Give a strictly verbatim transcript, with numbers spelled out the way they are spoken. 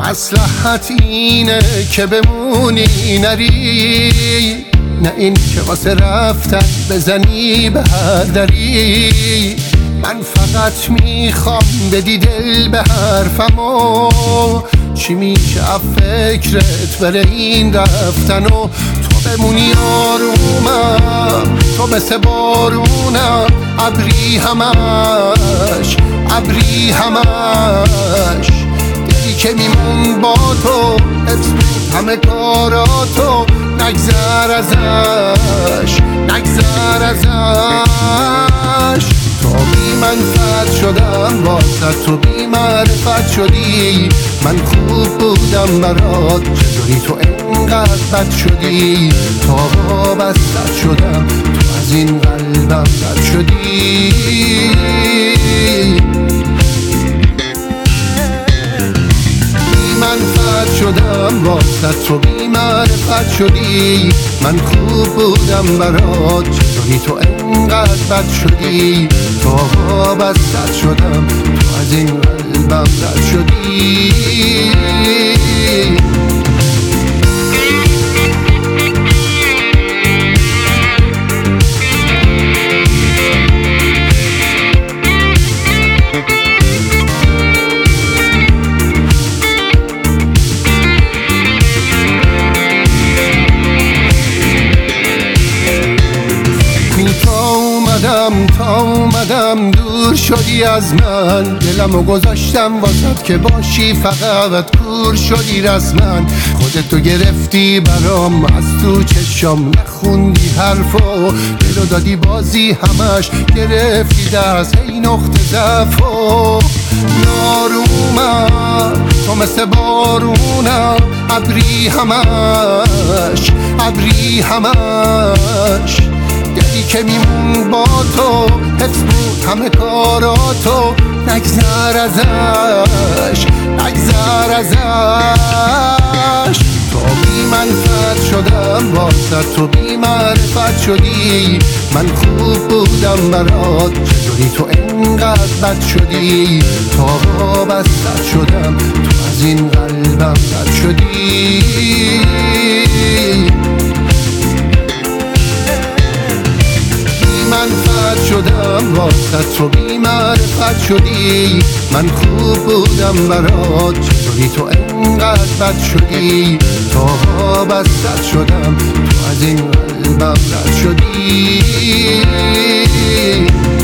مصلحت اینه که بمونی نری، نه این که واسه رفتن بزنی به هر دری. من فقط میخوام بدی دل به حرفمو، چی میشه از فکرت بره این رفتن و تو بمونی آرومم. تو مثل بارونم، ابری همش ابری همش، دلی که میمون با تو حفظ بود همه کاراتو، نگذر ازش نگذر ازش. تو بی منفعت شدم واسه تو بی معرفت شدی، من خوب بودم برات چطوری تو انقدر بد شدی. تا وابستت شدم تو از این قلبم رد شدی. منفعت شدم واسه تو بی معرفت شدی، من خوب بودم برات چطوری تو انقدر بد شدی. تا وابستت شدم تو از این قلبم رد شدی. تا اومدم دور شدی از من، دلمو گذاشتم واسد که باشی فقط کور شدی رسما. خودتو گرفتی برام از تو چشام، نخوندی حرفو دلو دادی بازی همش، گرفتی دست هی نقطه ضعفو. نارومم تو مثل بارونم، ابری همش ابری همش، دلی که میمون با تو حفظ بود همه کاراتو، نگذر ازش نگذر ازش. تو بی منفعت شدم واسه تو بی معرفت شدی، من خوب بودم برات چطوری تو انقدر بد شدی. تا وابستت شدم تو از این قلبم رد شدی. منفعت شدم واسه تو بی معرفت شدی، من خوب بودم برات چطوری تو انقدر بد شدی. تا وابستت شدم تو از این قلبم رد شدی.